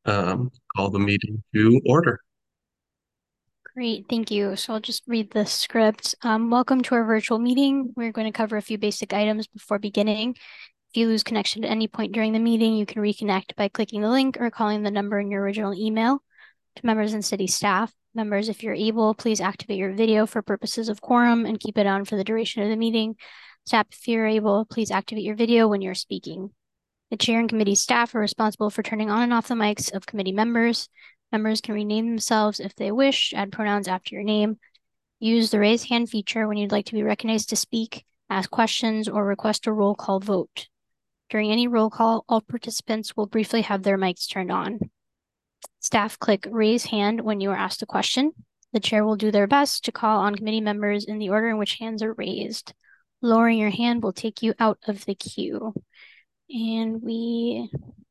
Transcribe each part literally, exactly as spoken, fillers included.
Um, call the meeting to order. Great, thank you. So I'll just read the script. Um, welcome to our virtual meeting. We're going to cover a few basic items before beginning. If you lose connection at any point during the meeting, you can reconnect by clicking the link or calling the number in your original email. To members and city staff, members, if you're able, please activate your video for purposes of quorum and keep it on for the duration of the meeting. Staff, if you're able, please activate your video when you're speaking. The chair and committee staff are responsible for turning on and off the mics of committee members. Members can rename themselves if they wish, add pronouns after your name. Use the raise hand feature when you'd like to be recognized to speak, ask questions, or request a roll call vote. During any roll call, all participants will briefly have their mics turned on. Staff click raise hand when you are asked a question. The chair will do their best to call on committee members in the order in which hands are raised. Lowering your hand will take you out of the queue. And we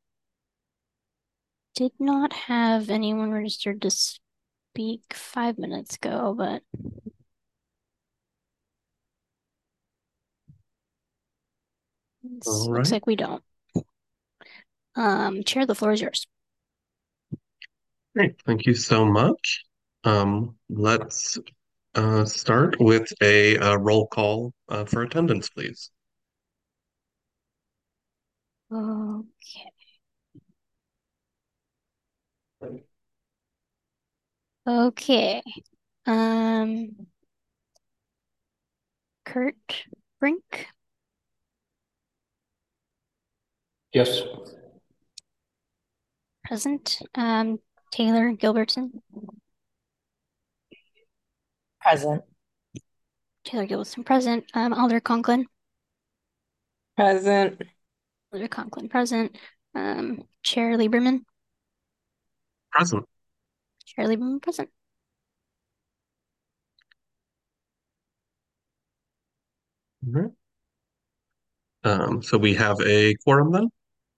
did not have anyone registered to speak five minutes ago, but All looks right. like we don't. Um, Chair, the floor is yours. Great. Thank you so much. Um, let's uh, start with a, uh roll call uh, for attendance, please. Okay. Okay. Um, Kurt Brink, Yes. present. Um, Taylor Gilbertson, Present. Taylor Gilbertson, present. Um, Alder Conklin, Present. Alder Conklin, present. Um, Chair Lieberman, Present. Chair Lieberman, present. All right. Um, so we have a quorum then?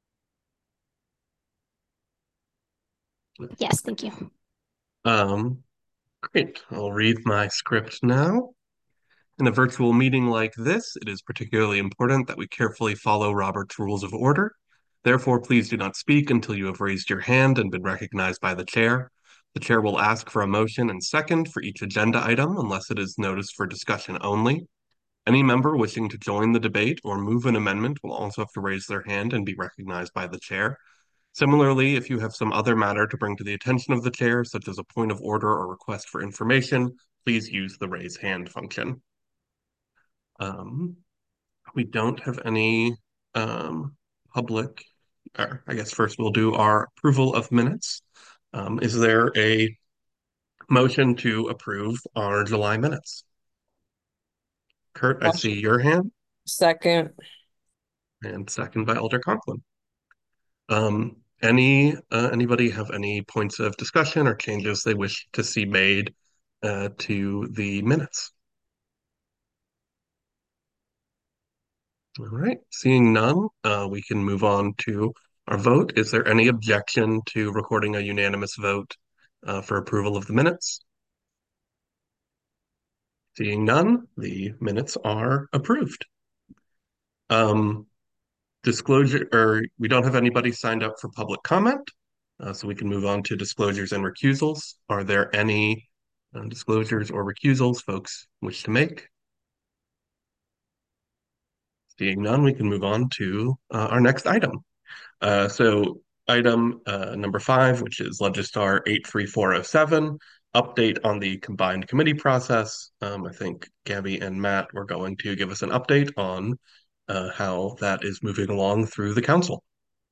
Yes, thank you. Um, great. I'll read my script now. In a virtual meeting like this, it is particularly important that we carefully follow Robert's Rules of Order. Therefore, please do not speak until you have raised your hand and been recognized by the chair. The chair will ask for a motion and second for each agenda item unless it is noticed for discussion only. Any member wishing to join the debate or move an amendment will also have to raise their hand and be recognized by the chair. Similarly, if you have some other matter to bring to the attention of the chair, such as a point of order or request for information, please use the raise hand function. Um, we don't have any um, public, or I guess first we'll do our approval of minutes. Um, is there a motion to approve our July minutes? Kurt, I see Motion. your hand, Second. and second by Alder Conklin. Um, any uh, anybody have any points of discussion or changes they wish to see made uh, to the minutes? All right, seeing none, uh, we can move on to our vote. Is there any objection to recording a unanimous vote uh, for approval of the minutes? Seeing none, the minutes are approved. Um, disclosure, or we don't have anybody signed up for public comment, uh, so we can move on to disclosures and recusals. Are there any uh, disclosures or recusals folks wish to make? Seeing none, we can move on to uh, our next item. Uh, so item uh, number five, which is Legistar eight three four oh seven, update on the combined committee process. Um, I think Gabby and Matt were going to give us an update on uh, how that is moving along through the council.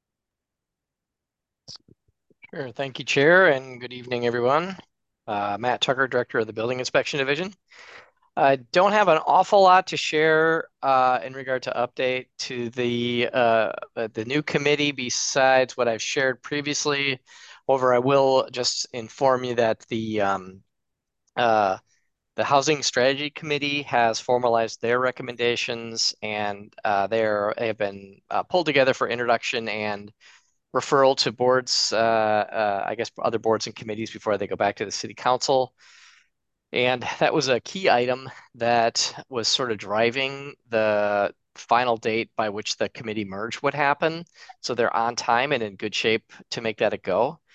Sure. Thank you, Chair, and good evening, everyone. Uh, Matt Tucker, Director of the Building Inspection Division. I don't have an awful lot to share uh, in regard to update to the uh, the new committee besides what I've shared previously. However, I will just inform you that the um, uh, the Housing Strategy Committee has formalized their recommendations, and uh, they have been uh, pulled together for introduction and referral to boards, uh, uh, I guess other boards and committees before they go back to the city council. And that was a key item that was sort of driving the final date by which the committee merge would happen. So they're on time and in good shape to make that a go.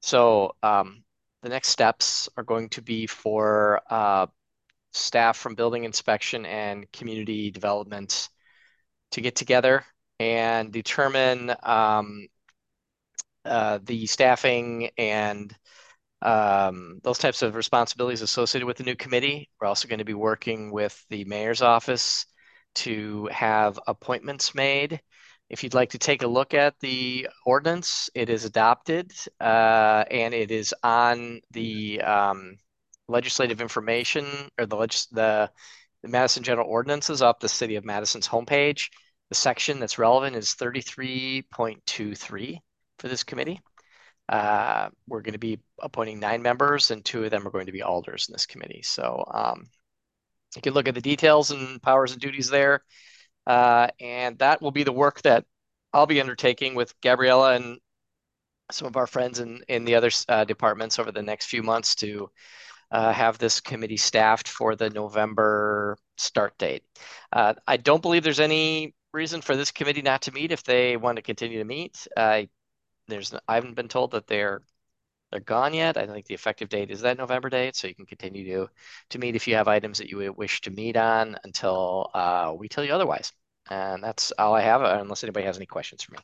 So um, the next steps are going to be for uh, staff from building inspection and community development to get together and determine um, uh, the staffing and um, those types of responsibilities associated with the new committee. We're also going to be working with the mayor's office to have appointments made. If you'd like to take a look at the ordinance, it is adopted uh, and it is on the um, legislative information or the, legis the the Madison General Ordinances up the City of Madison's homepage. The section that's relevant is thirty-three point two three for this committee. Uh, we're going to be appointing nine members, and two of them are going to be alders in this committee. So um, you can look at the details and powers and duties there. Uh, and that will be the work that I'll be undertaking with Gabriella and some of our friends in, in the other uh, departments over the next few months to uh, have this committee staffed for the November start date. Uh, I don't believe there's any reason for this committee not to meet if they want to continue to meet. Uh, there's I haven't been told that they're they're gone yet. I think the effective date is that November date, so you can continue to to meet if you have items that you wish to meet on until uh, we tell you otherwise. And that's all I have, unless anybody has any questions for me.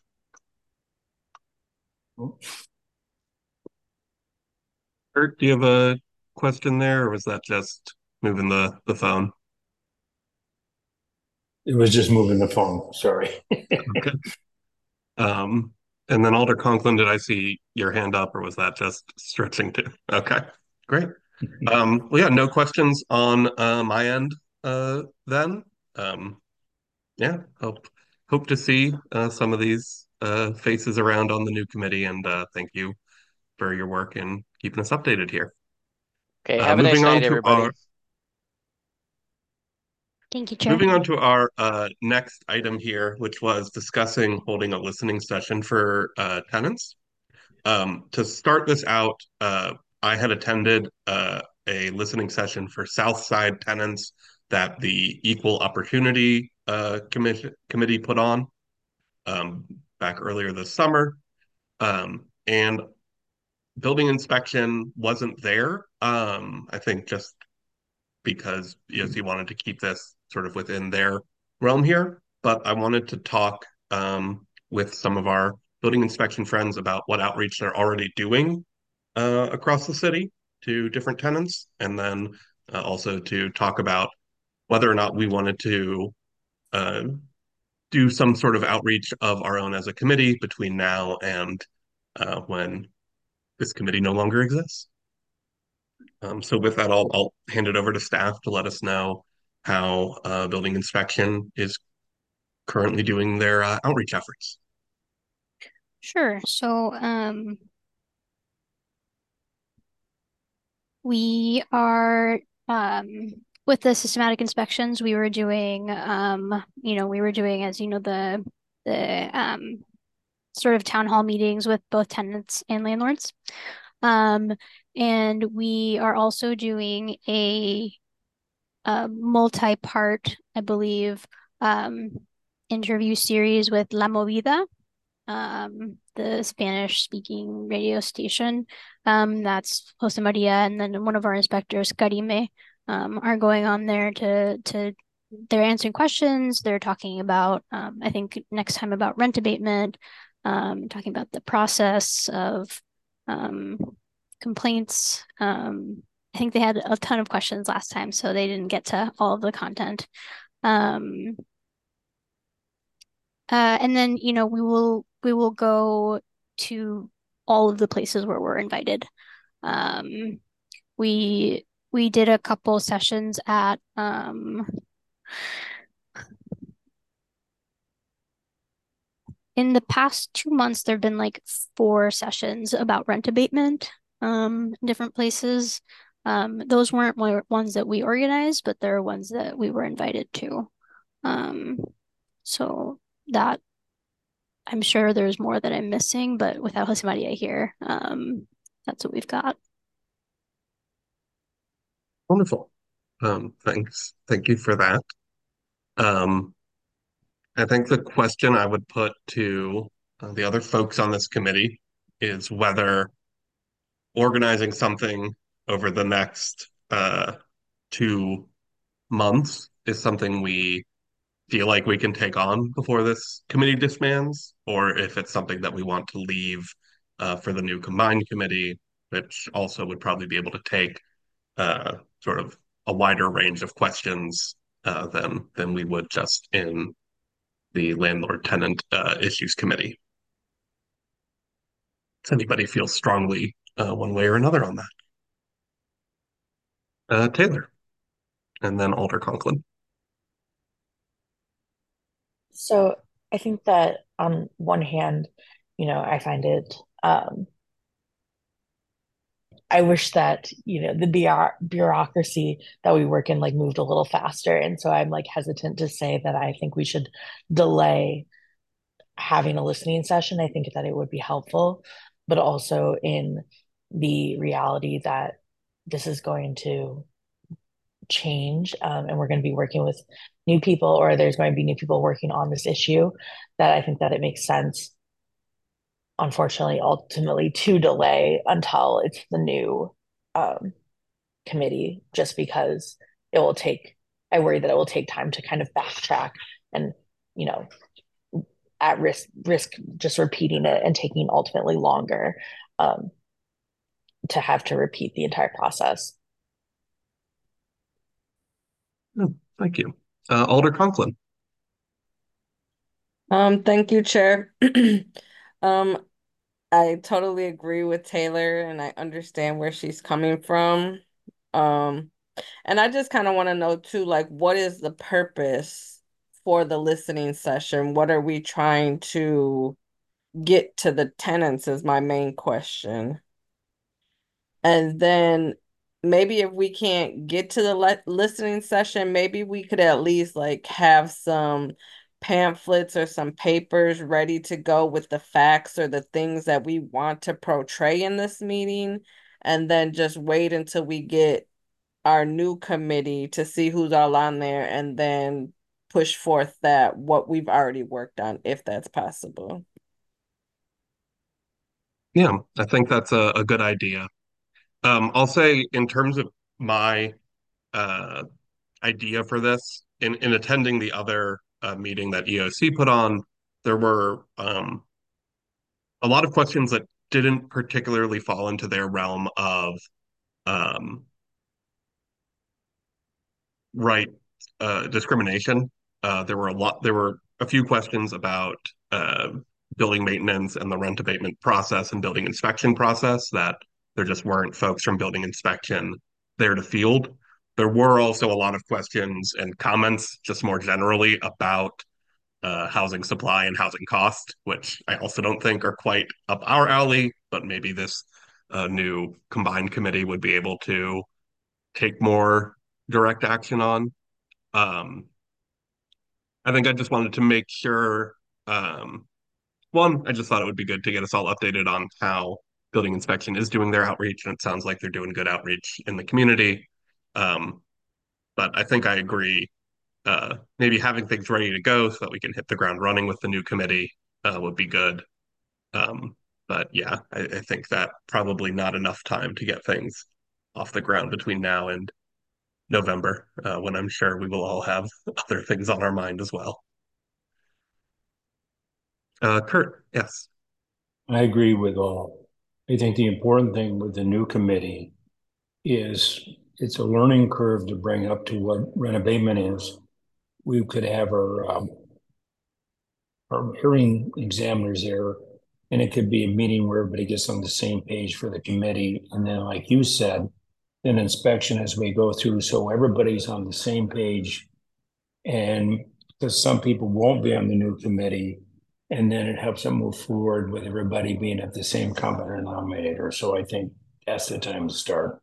Kurt, do you have a question there, or was that just moving the the phone? It was just moving the phone. Sorry. Okay. Um, and then Alder Conklin, did I see your hand up, or was that just stretching too? Okay, great. Um, well, yeah, no questions on uh, my end uh, then. Um, yeah, hope hope to see uh, some of these uh, faces around on the new committee, and uh, thank you for your work in keeping us updated here. Okay, Uh, have a nice moving on night, to everybody. our Thank you, Chair. moving on to our uh, next item here, which was discussing holding a listening session for uh, tenants. Um, to start this out, uh, I had attended uh, a listening session for Southside tenants that the Equal Opportunity uh, Commission Committee put on um, back earlier this summer. Um, and building inspection wasn't there. Um, I think just because E S C wanted to keep this sort of within their realm here. But I wanted to talk um, with some of our building inspection friends about what outreach they're already doing uh, across the city to different tenants, and then uh, also to talk about whether or not we wanted to uh, do some sort of outreach of our own as a committee between now and uh, when this committee no longer exists. Um, so with that, I'll, I'll hand it over to staff to let us know how uh, building inspection is currently doing their uh, outreach efforts. Sure. So um, we are um, with the systematic inspections, we were doing um, you know, we were doing, as you know, the the um, sort of town hall meetings with both tenants and landlords. Um, and we are also doing a, a multi-part, I believe, um, interview series with La Movida, um, the Spanish-speaking radio station. Um, that's Jose Maria, and then one of our inspectors, Karime, um, are going on there to to they're answering questions. They're talking about, um, I think next time about rent abatement, um, talking about the process of um, complaints. Um, I think they had a ton of questions last time, so they didn't get to all of the content. Um, uh, and then, you know, we will we will go to all of the places where we're invited. Um, we we did a couple sessions at um, in the past two months, there have been like four sessions about rent abatement um, in different places. Um, those weren't ones that we organized, but they're ones that we were invited to. Um, so that I'm sure there's more that I'm missing, but without Jose Maria here, um, that's what we've got. Wonderful. Um, thanks. Thank you for that. Um, I think the question I would put to uh, the other folks on this committee is whether organizing something over the next uh, two months is something we feel like we can take on before this committee disbands, or if it's something that we want to leave uh, for the new combined committee, which also would probably be able to take uh, sort of a wider range of questions uh, than than we would just in the landlord tenant uh, issues committee. Does anybody feel strongly uh, one way or another on that? Uh, Taylor, and then Alder Conklin. So I think that on one hand, you know, I find it, um, I wish that, you know, the bureau- bureaucracy that we work in like moved a little faster. And so I'm like hesitant to say that I think we should delay having a listening session. I think that it would be helpful, but also in the reality that this is going to change, um, and we're going to be working with new people, or there's going to be new people working on this issue, that I think that it makes sense, unfortunately, ultimately to delay until it's the new um, committee, just because it will take, I worry that it will take time to kind of backtrack and, you know, at risk risk just repeating it and taking ultimately longer, um, to have to repeat the entire process. Oh, thank you. Uh, Alder Conklin. Um, thank you, Chair. Um, I totally agree with Taylor and I understand where she's coming from. Um, and I just kind of want to know too, like, what is the purpose for the listening session? What are we trying to get to the tenants is my main question. And then maybe if we can't get to the le listening session, maybe we could at least like have some pamphlets or some papers ready to go with the facts or the things that we want to portray in this meeting, and then just wait until we get our new committee to see who's all on there and then push forth that what we've already worked on, if that's possible. Yeah, I think that's a, a good idea. Um, I'll say in terms of my uh, idea for this, in, in attending the other uh, meeting that E O C put on, there were um, a lot of questions that didn't particularly fall into their realm of um, right uh, discrimination. Uh, there were a lot, there were a few questions about uh, building maintenance and the rent abatement process and building inspection process that there just weren't folks from building inspection there to field. There were also a lot of questions and comments just more generally about uh, housing supply and housing cost, which I also don't think are quite up our alley, but maybe this uh, new combined committee would be able to take more direct action on. Um, I think I just wanted to make sure, um, one, I just thought it would be good to get us all updated on how building inspection is doing their outreach, and it sounds like they're doing good outreach in the community. Um, but I think I agree, uh, maybe having things ready to go so that we can hit the ground running with the new committee uh, would be good. Um, but yeah, I, I think that probably not enough time to get things off the ground between now and November, uh, when I'm sure we will all have other things on our mind as well. Uh, Kurt, yes. I agree with all. I think the important thing with the new committee is it's a learning curve to bring up to what rent abatement is. We could have our um, our hearing examiners there, and it could be a meeting where everybody gets on the same page for the committee. And then, like you said, an inspection as we go through, so everybody's on the same page. And because some people won't be on the new committee, and then it helps them move forward with everybody being at the same common denominator. So I think that's the time to start.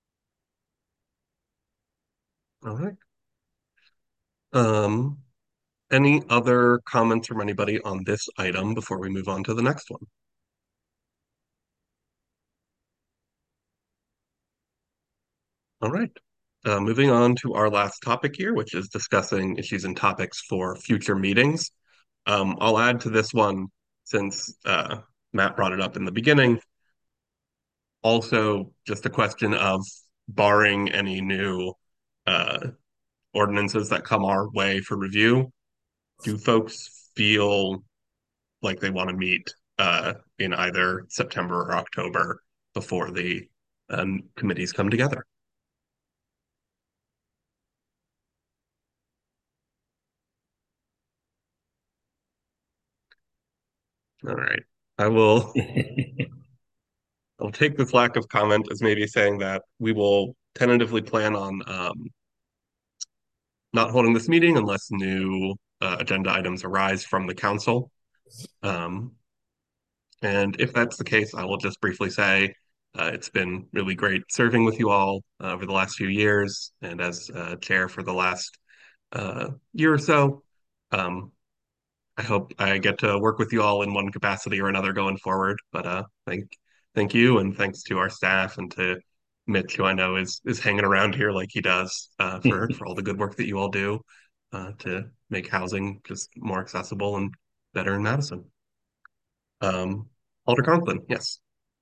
All right. Um, any other comments from anybody on this item before we move on to the next one? All right. Uh, moving on to our last topic here, which is discussing issues and topics for future meetings. Um, I'll add to this one since uh, Matt brought it up in the beginning. also just a question of barring any new uh, ordinances that come our way for review, do folks feel like they want to meet uh, in either September or October before the um, committees come together? All right. I will I'll take this lack of comment as maybe saying that we will tentatively plan on um, not holding this meeting unless new uh, agenda items arise from the council. Um, and if that's the case, I will just briefly say uh, it's been really great serving with you all uh, over the last few years and as uh, chair for the last uh, year or so. Um, I hope I get to work with you all in one capacity or another going forward. But uh, thank thank you, and thanks to our staff and to Mitch, who I know is is hanging around here like he does, uh, for for all the good work that you all do uh, to make housing just more accessible and better in Madison. Um, Alder Conklin, yes.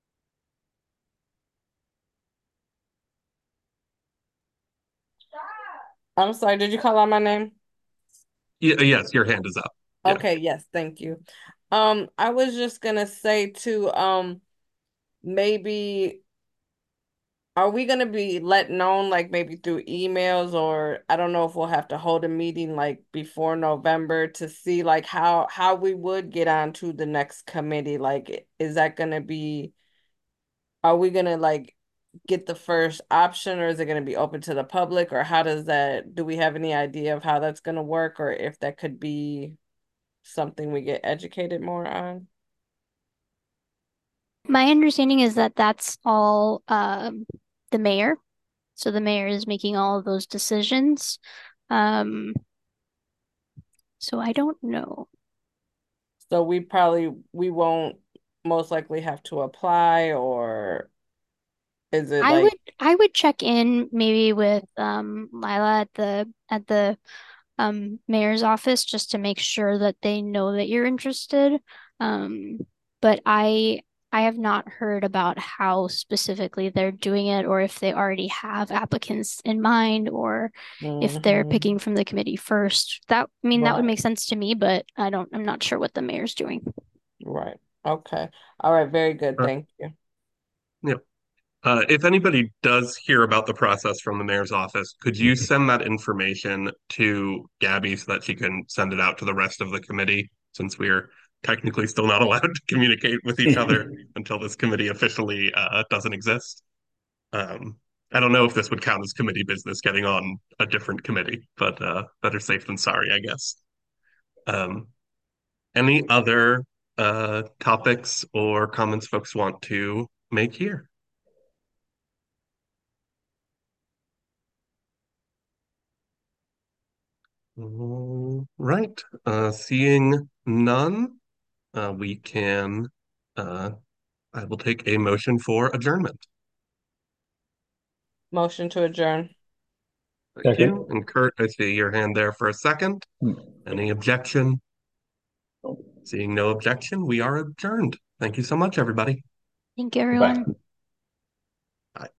I'm sorry, did you call out my name? Y yes, your hand is up. Yeah. Okay, yes, thank you. Um, I was just gonna say too, um, maybe are we gonna be let known like maybe through emails, or I don't know if we'll have to hold a meeting like before November to see like how how we would get on to the next committee? Like, is that gonna be, are we gonna like get the first option, or is it gonna be open to the public, or how does that, do we have any idea of how that's gonna work, or if that could be something we get educated more on? My understanding is that that's all um, the mayor. So the mayor is making all of those decisions. Um, so I don't know. So we probably, we won't most likely have to apply, or is it I like, would I would check in maybe with um Lila at the at the um mayor's office just to make sure that they know that you're interested. Um, but I I have not heard about how specifically they're doing it or if they already have applicants in mind or if they're mhm, picking from the committee first. That I mean that would right, make sense to me, but I don't I'm not sure what the mayor's doing. right. Okay. All right, very good. Uh, Thank you. yeah. Uh, if anybody does hear about the process from the mayor's office, could you send that information to Gabby so that she can send it out to the rest of the committee, since we're technically still not allowed to communicate with each other until this committee officially uh, doesn't exist? Um, I don't know if this would count as committee business getting on a different committee, but uh, better safe than sorry, I guess. Um, any other uh, topics or comments folks want to make here? All right. Uh, seeing none, uh, we can, uh, I will take a motion for adjournment. Motion to adjourn. Thank Second. you. And Kurt, I see your hand there for a second. Any objection? Seeing no objection, we are adjourned. Thank you so much, everybody. Thank you, Bye. everyone. Bye.